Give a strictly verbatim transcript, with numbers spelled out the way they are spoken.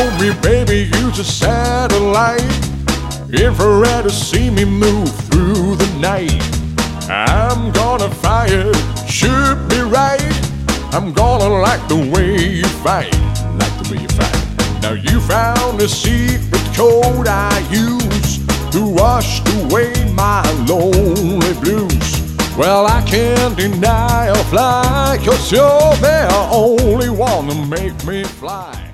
told me, baby, use a satellite infrared to see me move through the night. I'm gonna fire, shoot me right. I'm gonna like the way you fight, like the way you fight. Now you found a secret code I use to wash away my lonely blues. Well, I can't deny a fly, 'cause you're the only one to make me fly.